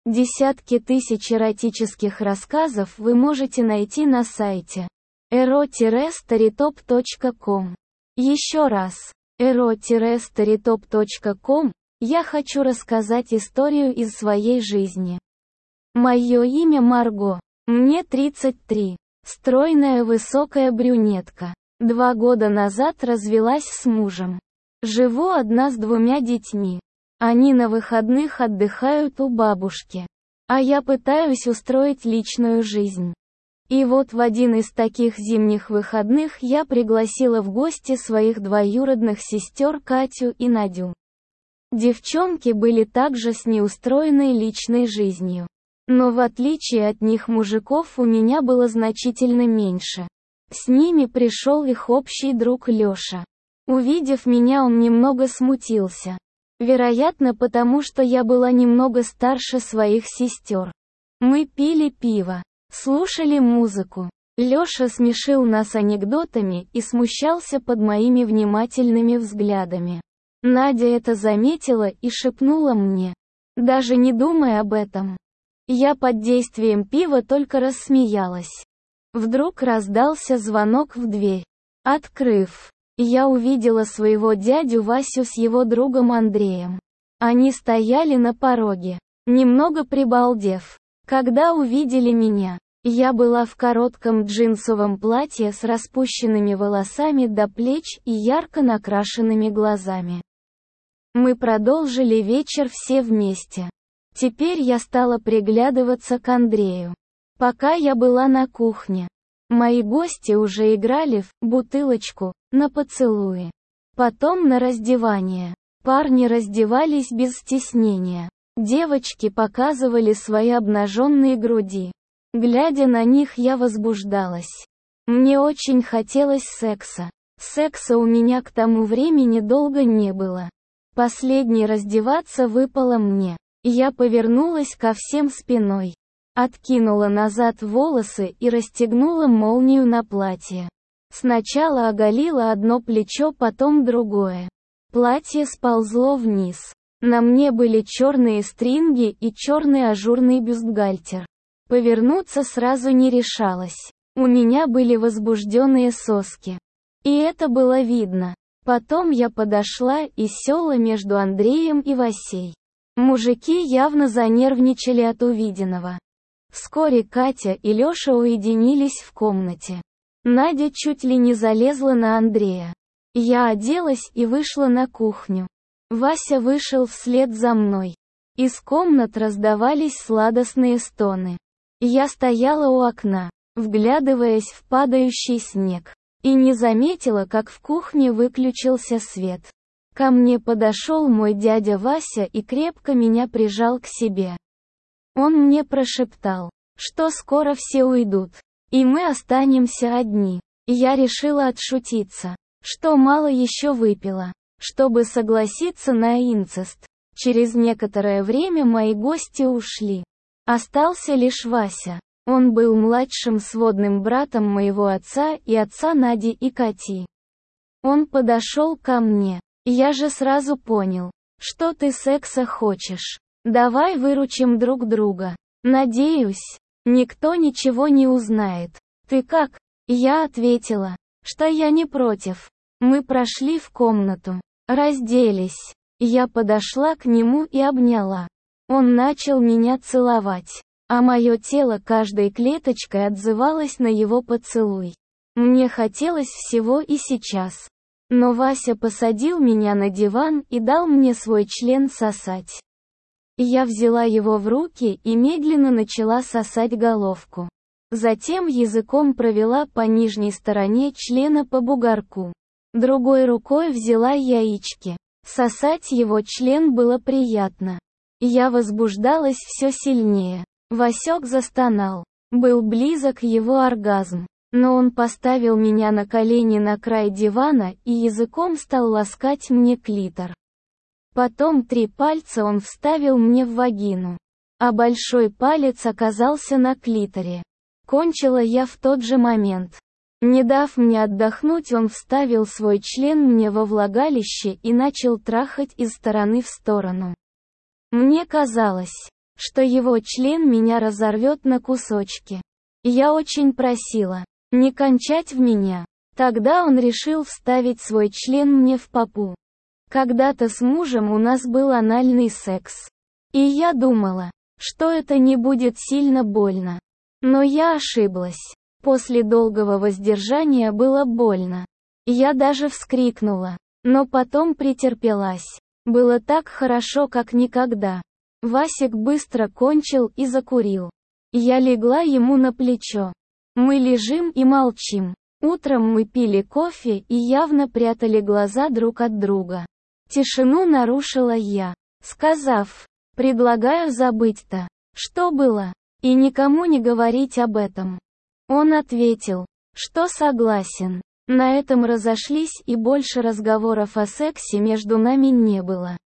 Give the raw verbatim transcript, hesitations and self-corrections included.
Десятки тысяч эротических рассказов вы можете найти на сайте эро старитоп точка ком. Еще раз, эро старитоп точка ком, я хочу рассказать историю из своей жизни. Мое имя Марго. Мне тридцать три. Стройная высокая брюнетка. Два года назад развелась с мужем. Живу одна с двумя детьми. Они на выходных отдыхают у бабушки. А я пытаюсь устроить личную жизнь. И вот в один из таких зимних выходных я пригласила в гости своих двоюродных сестер Катю и Надю. Девчонки были также с неустроенной личной жизнью. Но в отличие от них мужиков у меня было значительно меньше. С ними пришел их общий друг Лёша. Увидев меня, он немного смутился. Вероятно, потому что я была немного старше своих сестер. Мы пили пиво, слушали музыку. Лёша смешил нас анекдотами и смущался под моими внимательными взглядами. Надя это заметила и шепнула мне: «Даже не думай об этом». Я под действием пива только рассмеялась. Вдруг раздался звонок в дверь. Открыв, я увидела своего дядю Васю с его другом Андреем. Они стояли на пороге, немного прибалдев. Когда увидели меня, я была в коротком джинсовом платье с распущенными волосами до плеч и ярко накрашенными глазами. Мы продолжили вечер все вместе. Теперь я стала приглядываться к Андрею. Пока я была на кухне, мои гости уже играли в «бутылочку» на поцелуи. Потом на раздевание. Парни раздевались без стеснения. Девочки показывали свои обнаженные груди. Глядя на них, я возбуждалась. Мне очень хотелось секса. Секса у меня к тому времени долго не было. Последней раздеваться выпало мне. Я повернулась ко всем спиной. Откинула назад волосы и расстегнула молнию на платье. Сначала оголила одно плечо, потом другое. Платье сползло вниз. На мне были черные стринги и черный ажурный бюстгальтер. Повернуться сразу не решалась. У меня были возбужденные соски. И это было видно. Потом я подошла и села между Андреем и Васей. Мужики явно занервничали от увиденного. Вскоре Катя и Лёша уединились в комнате. Надя чуть ли не залезла на Андрея. Я оделась и вышла на кухню. Вася вышел вслед за мной. Из комнат раздавались сладостные стоны. Я стояла у окна, вглядываясь в падающий снег, и не заметила, как в кухне выключился свет. Ко мне подошел мой дядя Вася и крепко меня прижал к себе. Он мне прошептал, что скоро все уйдут, и мы останемся одни. Я решила отшутиться, что мало еще выпила, чтобы согласиться на инцест. Через некоторое время мои гости ушли. Остался лишь Вася. Он был младшим сводным братом моего отца и отца Нади и Кати. Он подошел ко мне. Я же сразу понял, что ты секса хочешь. Давай выручим друг друга. Надеюсь, никто ничего не узнает. Ты как? Я ответила, что я не против. Мы прошли в комнату, разделись. Я подошла к нему и обняла. Он начал меня целовать, а мое тело каждой клеточкой отзывалось на его поцелуй. Мне хотелось всего и сейчас. Но Вася посадил меня на диван и дал мне свой член сосать. Я взяла его в руки и медленно начала сосать головку. Затем языком провела по нижней стороне члена по бугорку. Другой рукой взяла яички. Сосать его член было приятно. Я возбуждалась все сильнее. Васек застонал. Был близок его оргазм. Но он поставил меня на колени на край дивана и языком стал ласкать мне клитор. Потом три пальца он вставил мне в вагину, а большой палец оказался на клиторе. Кончила я в тот же момент. Не дав мне отдохнуть, он вставил свой член мне во влагалище и начал трахать из стороны в сторону. Мне казалось, что его член меня разорвет на кусочки. Я очень просила не кончать в меня. Тогда он решил вставить свой член мне в попу. Когда-то с мужем у нас был анальный секс. И я думала, что это не будет сильно больно. Но я ошиблась. После долгого воздержания было больно. Я даже вскрикнула. Но потом претерпелась. Было так хорошо, как никогда. Васик быстро кончил и закурил. Я легла ему на плечо. Мы лежим и молчим. Утром мы пили кофе и явно прятали глаза друг от друга. Тишину нарушила я, сказав: «Предлагаю забыть-то, что было, и никому не говорить об этом». Он ответил, что согласен. На этом разошлись, и больше разговоров о сексе между нами не было.